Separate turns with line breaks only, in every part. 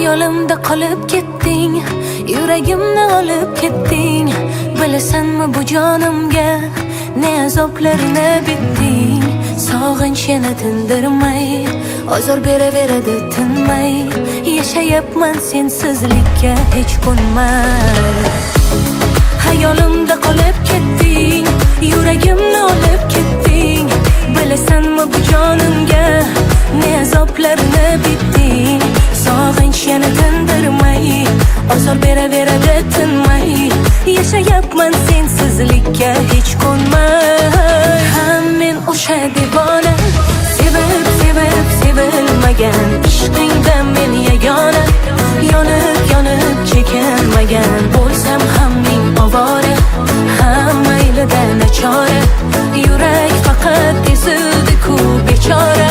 Hayolimda qolib ketding, yuragimni olib ketding. Bilasanmi bu jonimga ne azoblarni bitding. Sog'inch yana tindirmay, ozor beraveradi tinmay. Yashayapman sensizlikka hech ko'nmay. Hayolimda qolib ketding, yuragimni olib ketding. Bilasanmi bu jonimga ne azoblarni bitding. Sog'inch yana tindirmay, ozor beraveradi tinmay. Yashayapman sensizlikka hech ko'nmay. Men o'sha devona, sevib sevilmagan, ishqingda men yagona. Yonib chekinmagan, bo'lsam ham ming ovora. Mayli-da nachora, yurak faqat ezildi-ku bechora.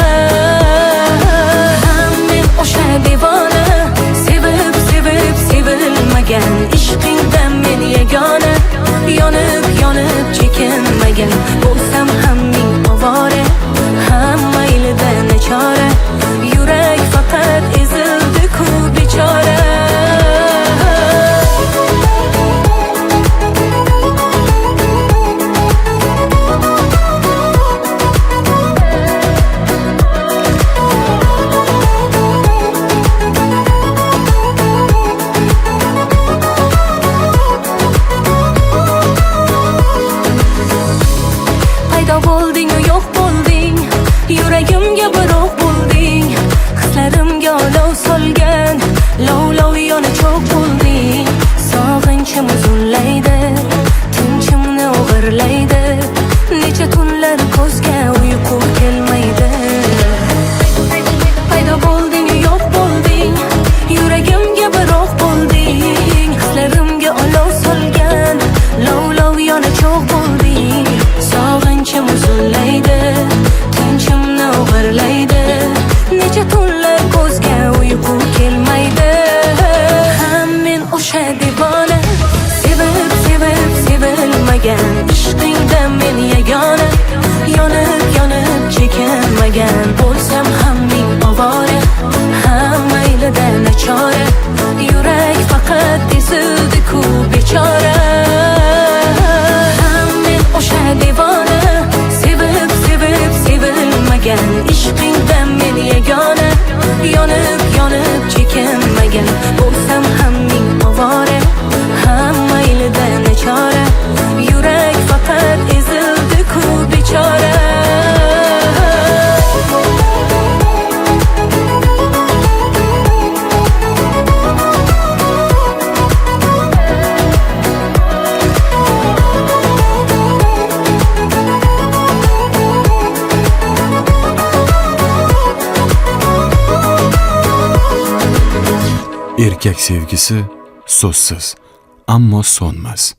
Men o'sha devona, sevib sevilmagan, ishqingda men yagona. Yonib chekinmagan, bo'lsam ham ming ovora. Mayli-da nachora, yurak faqat ezildi-ku bechora. Yuragimga biroq bo'lding, hislarimga olov solgan, lov yona cho'q bo'lding. Sog'inchim uzunlaydi, tinchimni o'g'irlaydi. Necha tunlar ko'zga uyqu kelmaydi. Paydo bo'lding, yo'q bo'lding, yuragimga biroq bo'lding. Hislarimga olov solgan, lov yona cho'q bo'lding. Sog'inchim uzunlaydi, tinchimni o'g'irlaydi. Necha tunlar ko'zga uyqu kelmaydi. Men o'sha devona, sevib sevilmagan, ishqingda men yagona. Yonib chekinmagan, bo'lsam ham ming ovora. Mayli-da nachora, yurak faqat ezildi-ku bechora. Men o'sha devona, sevib sevilmagan, ishqingda men yagona. Yonib chekinmagan, bo'lsam ham ming ovora. Mayli-da nachora, yurak faqat ezildi-ku bechora.
Erkak sevgisi so'zsiz, ammo so'nmas.